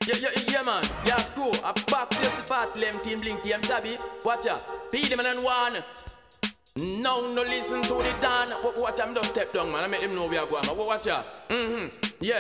Yeah, man. Yeah, screw. I back to yourself fat, lem team blink, team tabby. Watch ya. Feed them and one. No listen to the Dan. Watch I'm just step down, man. I make them know we are going. Watch ya. Yeah.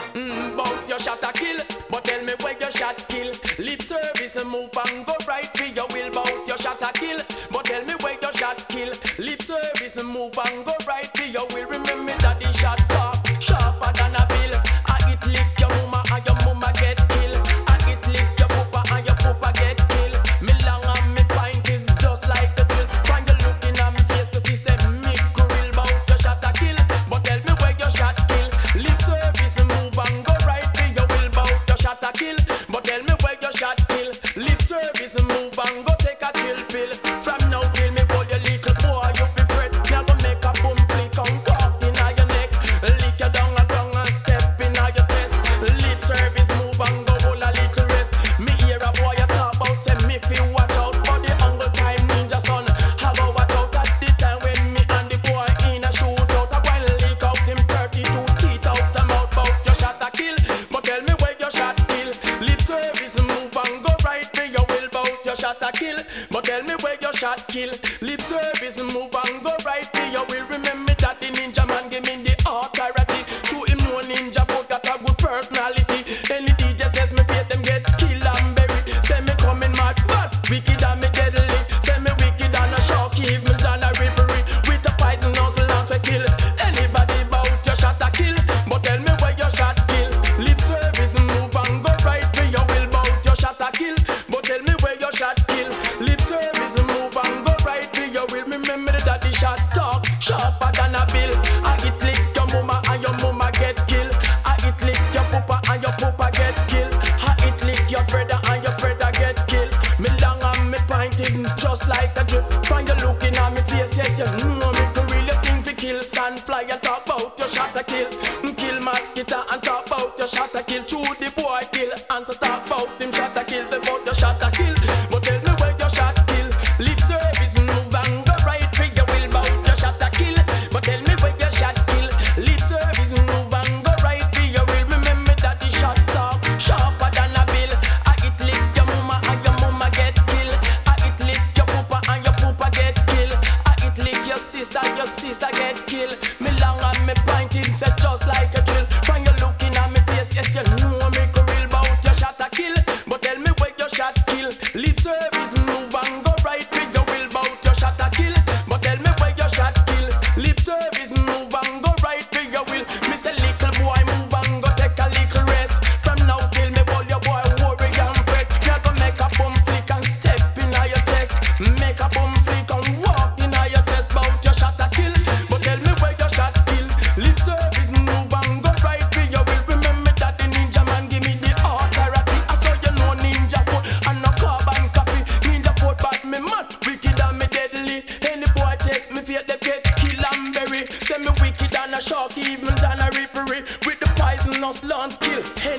Bout your shot a kill, but tell me where your shot kill. Lip service and move and go right for your will. Bout your shot a kill, but tell me where your shot kill. Lip service and move and go right for your will. Remember that the shot talk sharper than a bill. I it lick your mama and your mama get kill. I it lick your papa and your papa get kill. Me long and me pint is just like the drill. When you looking at me face, cause he said me grill. Bout your shot a kill, but tell me where your shot kill. Lip service and move and go right for your will. Bout your shot a kill, but tell me where your shot kill. Lip service and move and go take a chill pill. From now till me hold your little boy, you be fret. Me a go make a boom click and walk in your neck. Lick you down and step in your chest. Lip service move and go hold a little rest. Me hear a boy you talk about, say me feel watch out for the angle time ninja son. I go watch out at the time when me and the boy in a shootout. I while lick out him 32 teeth out a mouth. Bout your shot a kill, but tell me where your shot kill. Lip service move and go right for your will. Bout your shot a kill, but tell me where your shot kill. Lip service move and go right for your will. Remember that the ninja man give me the authority. True him know ninja but got a good personality. Any DJ test me fate them get kill and bury. Say me coming mad but wicked and me deadly. Say me wicked and a shock evil than a rippery. With a poison nozzle and to kill anybody. Bout your shot a kill, but tell me where your shot kill. Lip service move and go right for your will. Bout your shot a kill, but tell me where your shot kill. Lip service move and go right for your will. Remember that the shot talk sharper than a bill. I it lick your mama and your mama get killed. I it lick your papa and your papa get killed. I it lick your brother and your brother get killed. Me long and me pointing just like a drip. When you looking at me face, yes you know me to really think fi kill sandfly and talk about your shot a kill. Kill mosquito and talk about your shot a kill. Chew the boy kill and to talk about him shot a kill. Say about your shot a kill, but tell me where your shot kill. Lip service move and go right for your will. Bout your shot a kill, but tell me where your shot kill. Lip service move and go right for your will. Remember that the shot talk sharper than a bill. I it lick your mama and your mama get killed. I it lick your papa and your papa get killed. I it lick your sister get killed. Me long and me pointing say just like a drill. When you looking at me face, yes you know me go real. Bout your shot a kill, but tell me where your shot kill. Lip service move and go right for your will. Bout your shot a kill, but tell me where your shot kill. Lip service move and go right for your will. Me say little boy move and go take a little rest. From now till me hold your boy worry and fret. You go make a boom flick and step in your chest. Make a boom flick and walk in your chest. Bout your shot a kill, but tell me where your shot kill. Lip service move and go right for your will. Remember that the ninja man give me the authority. I saw you know ninja foot and no carbon copy. Ninja foot but me mad, wicked and me deadly. Any boy test me fear they get kill and bury. Say me wicked and a shark even than a rippery. With the poisonous lance kill